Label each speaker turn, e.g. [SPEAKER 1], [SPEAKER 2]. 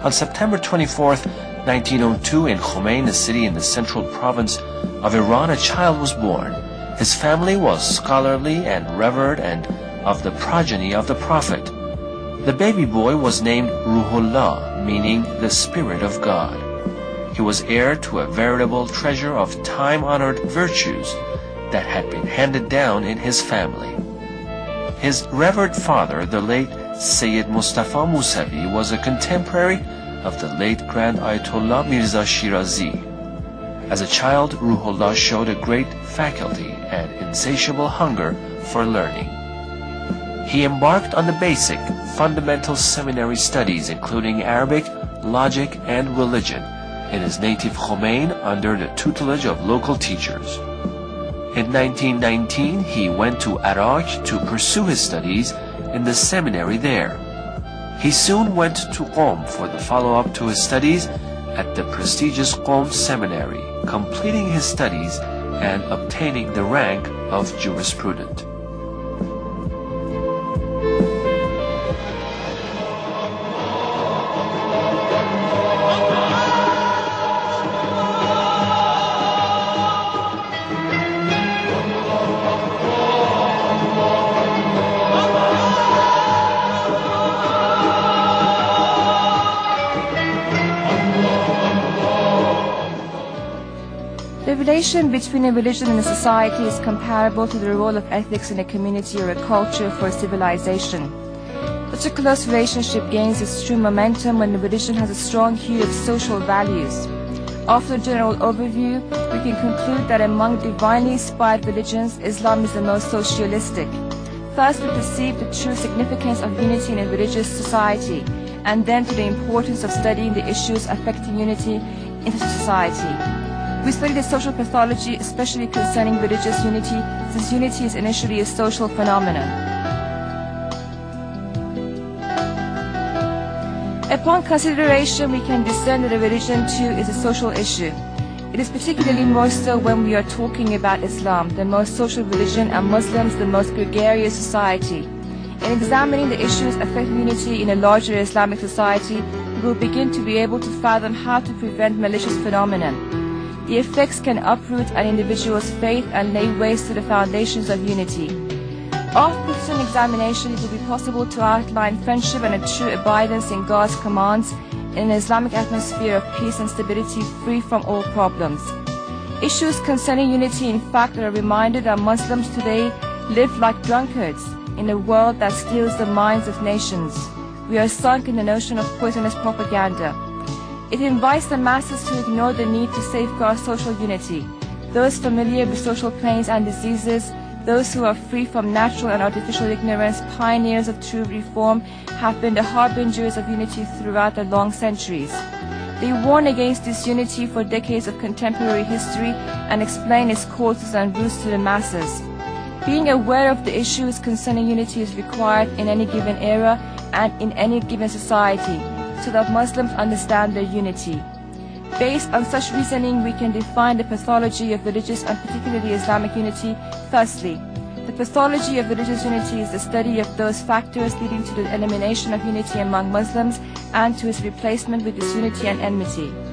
[SPEAKER 1] On September 24, 1902, in Khomeini city in the central province of Iran, a child was born. His family was scholarly and revered and of the progeny of the Prophet. The baby boy was named Ruhullah, meaning the Spirit of God. He was heir to a veritable treasure of time-honored virtues that had been handed down in his family. His revered father, the late Sayyid Mustafa Musavi, was a contemporary of the late Grand Ayatollah Mirza Shirazi. As a child, Ruhullah showed a great faculty and insatiable hunger for learning. He embarked on the basic, fundamental seminary studies including Arabic, logic, and religion in his native Khomein under the tutelage of local teachers. In 1919, he went to Iraq to pursue his studies in the seminary there. He soon went to Qom for the follow-up to his studies at the prestigious Qom Seminary, completing his studies and obtaining the rank of jurisprudent.
[SPEAKER 2] The relation between a religion and a society is comparable to the role of ethics in a community or a culture for a civilization. Such a close relationship gains its true momentum when the religion has a strong hue of social values. After a general overview, we can conclude that among divinely inspired religions, Islam is the most socialistic. First, we perceive the true significance of unity in a religious society, and then to the importance of studying the issues affecting unity in such a society. We study the social pathology, especially concerning religious unity, since unity is initially a social phenomenon. Upon consideration, we can discern that a religion too is a social issue. It is particularly more so when we are talking about Islam, the most social religion, and Muslims, the most gregarious society. In examining the issues affecting unity in a larger Islamic society, we will begin to be able to fathom how to prevent malicious phenomenon. The effects can uproot an individual's faith and lay waste to the foundations of unity. After such an examination, it will be possible to outline friendship and a true abidance in God's commands in an Islamic atmosphere of peace and stability free from all problems. Issues concerning unity, in fact, are a reminder that Muslims today live like drunkards in a world that steals the minds of nations. We are sunk in the notion of poisonous propaganda. It invites the masses to ignore the need to safeguard social unity. Those familiar with social pains and diseases, those who are free from natural and artificial ignorance, pioneers of true reform, have been the harbingers of unity throughout the long centuries. They warn against disunity for decades of contemporary history and explain its causes and roots to the masses. Being aware of the issues concerning unity is required in any given era and in any given society, so that Muslims understand their unity. Based on such reasoning, we can define the pathology of religious and particularly Islamic unity. Firstly, the pathology of religious unity is the study of those factors leading to the elimination of unity among Muslims and to its replacement with disunity and enmity.